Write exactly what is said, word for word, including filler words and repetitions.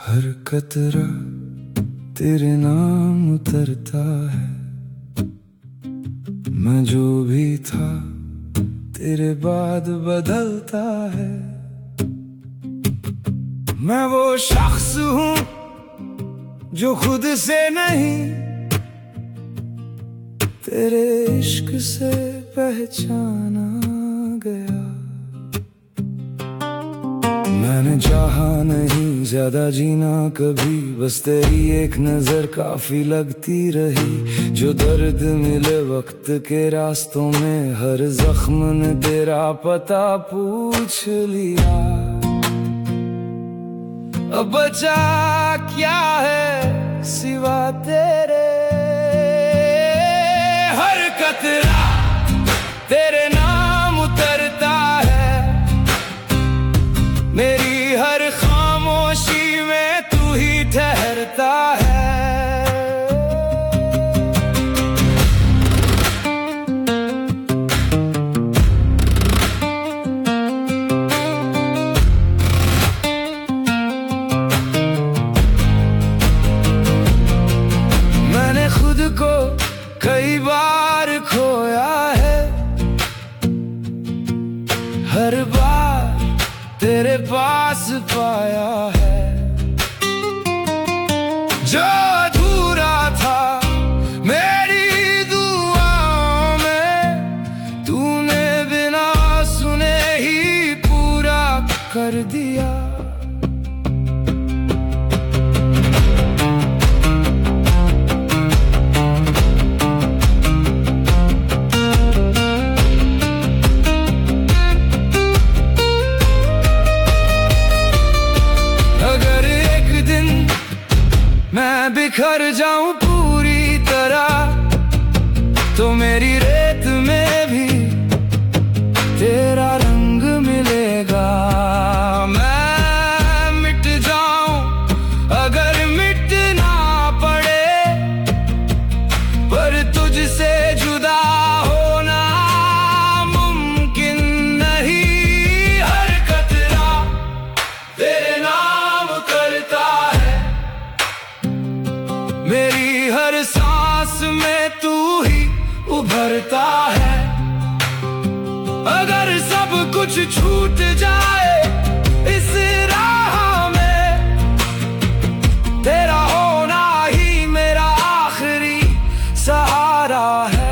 हर कतरा तेरे नाम उतरता है। मैं जो भी था तेरे बाद बदलता है। मैं वो शख्स हूँ जो खुद से नहीं, तेरे इश्क से पहचाना गया। मैंने चाहा नहीं ज्यादा जीना कभी, बस तेरी एक नजर काफी लगती रही। जो दर्द मिले वक्त के रास्तों में, हर जख्म ने तेरा पता पूछ लिया। अब बचा क्या है सिवा तेरे, हर कतरा तेरे नाम उतरता है। मेरी हर खामोशी में तू ही ठहरता है। मैंने खुद को कई बार खोया है, हर बार तेरे पास पाया है। जो अधूरा था मेरी दुआओं में, तूने बिना सुने ही पूरा कर दिया। मैं बिखर जाऊं पूरी तरह, तो मेरी रेत में भी तेरा रंग मिलेगा। मैं मिट जाऊं अगर मिटना पड़े, पर तुझसे जुदा होना मुमकिन नहीं। हर कतरा तेरे नाम करता है। मेरी हर सांस में तू ही उभरता है। अगर सब कुछ छूट जाए इस राह में, तेरा होना ही मेरा आखिरी सहारा है।